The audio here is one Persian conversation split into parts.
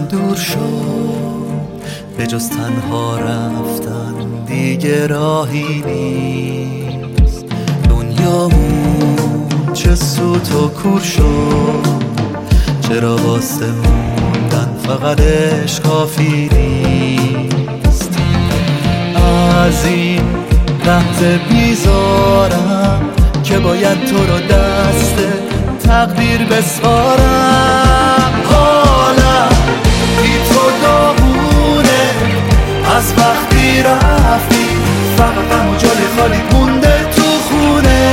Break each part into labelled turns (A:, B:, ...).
A: دور شد، به جز تنها رفتن دیگه راهی نیست. دنیامون چه سوت و کور شد، چرا واسه موندن فقط عشق کافی نیست. از این لحظه بیزارم که باید تو رو دست تقدیر بسپارم. حالا بی تو داغونه از وقتی رفتی، فقط غم و جای خالی مونده تو خونه.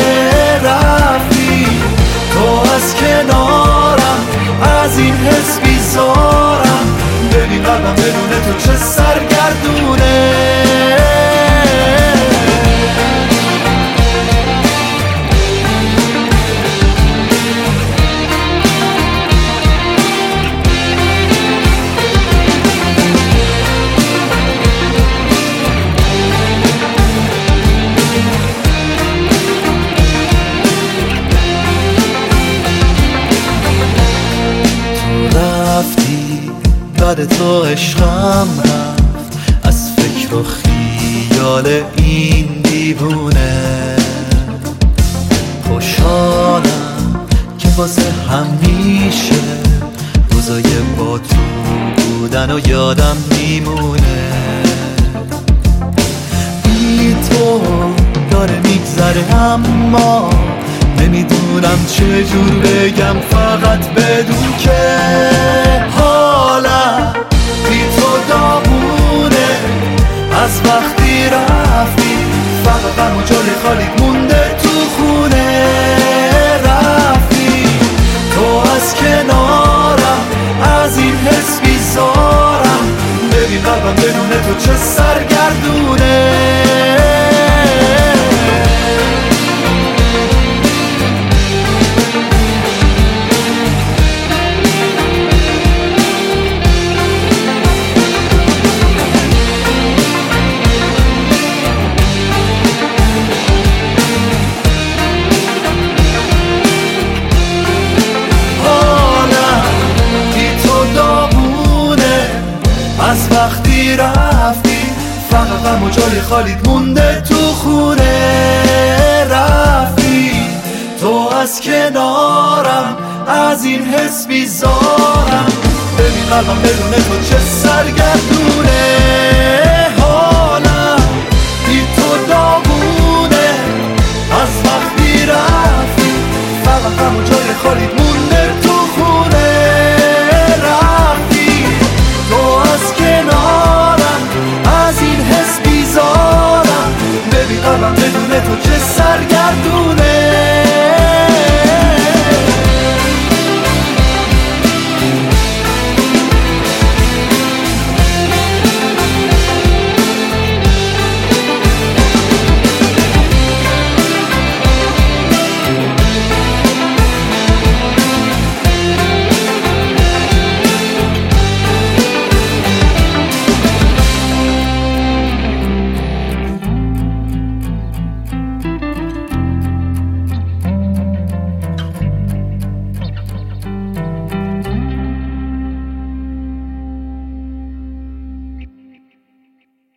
A: رفتی تو از کنارم، از این حس بیزارم. ببین قلبم بدون تو چه سرگردونه. بعد تو عشقم رفت از فکر و خیال این دیوونه. خوشحالم که واسه همیشه روزای با تو بودن و یادم میمونه. بی تو داره میگذره اما نمیدونم چجور بگم، فقط بدون که حالا بی تو داغونه از وقتی رفتی، فقط غم و جای خالی مونده تو خونه. رفتی تو از کنارم، از این حس بیزارم. ببین قلبم بدون تو چه سرگردونه. از وقتی رفتی، فقط غم و جای خالیت مونده تو خونه. رفتی تو از کنارم، از این حس بیزارم. ببین قلبم بدون تو چه سرگردونه.